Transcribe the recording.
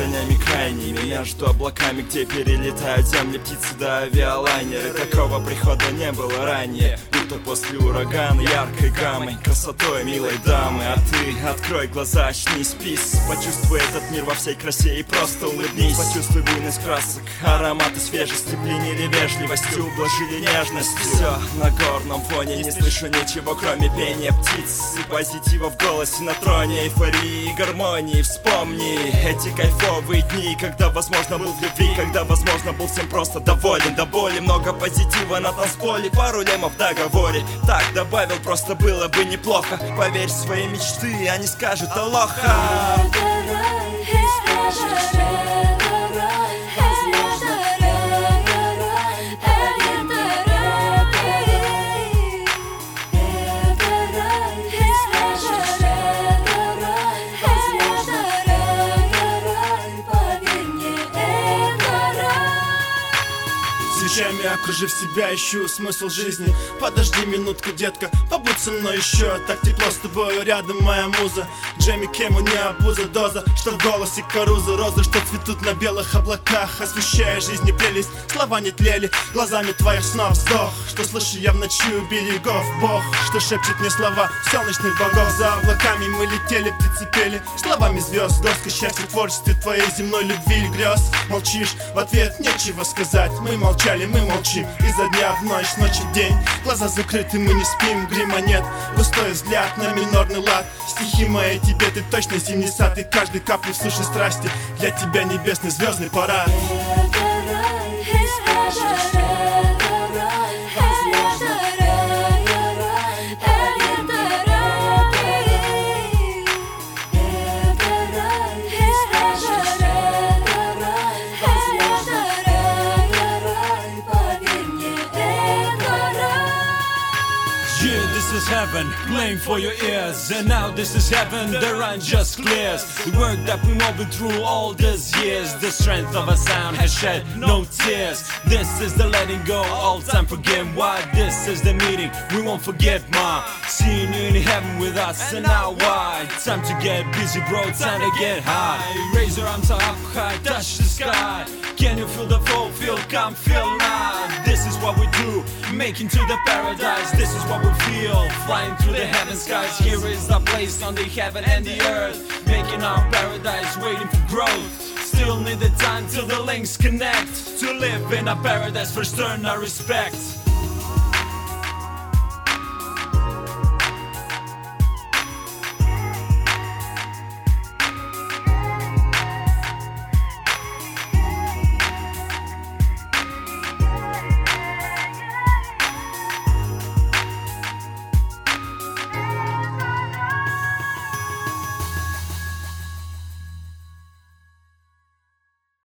гранями крайними, между облаками, где перелетают земли, птицы да авиалайнеры. Такого прихода не было ранее, будто после урагана яркой гаммой, красотой милой дамы. А ты открой глаза, очнись, пис, почувствуй этот мир во всей красе и просто улыбнись. Почувствуй буйность красок, ароматы свежести, пленили вежливостью, ублажили нежностью. Все на горном фоне, не слышу ничего, кроме пения птиц и позитива в голосе на троне, эйфории и гармонии. Вспомни эти кайфовые дни, когда возможно был в любви, когда возможно был всем просто доволен до боли. Много позитива на танцполе, пару лемов в договоре. Так добавил, просто было бы неплохо. Поверь в свои мечты, они скажут алоха. Свечами окружив себя, ищу смысл жизни. Подожди минутку, детка, побудь со мной еще. Так тепло с тобой рядом, моя муза. Джейми Кему не обуза, доза, что в голосе каруза. Розы, что цветут на белых облаках, освещая жизни прелесть. Слова не тлели, глазами твоих снов вздох. Что слышу я в ночи у берегов, Бог, что шепчет мне слова солнечных богов. За облаками мы летели, птицы пели словами звезд. Доска счастья в творчестве твоей земной любви и грез. Молчишь, в ответ нечего сказать. Мы молчали, мы молчим изо дня в ночь, ночь и день. Глаза закрыты, мы не спим, грима нет. Пустой взгляд на минорный лад. Стихи мои тебе, ты точно зимний сад. И каждой капли в суше страсти для тебя небесный звездный парад. Yeah, this is heaven, playing for your ears. And now this is heaven, the run just clears. The work that we mobbing through all these years. The strength of a sound has shed no tears. This is the letting go, all time forgetting why. This is the meeting, we won't forget ma. Seeing you in heaven with us, and now why? Time to get busy bro, time to get high. Raise your arms up high, touch the sky. Can you feel the flow, feel calm, feel now? This is what we do, making to the paradise. This is what we feel, flying through the heaven skies. Here is the place on the heaven and the earth, making our paradise, waiting for growth. Still need the time till the links connect. To live in a paradise, first earn our respect.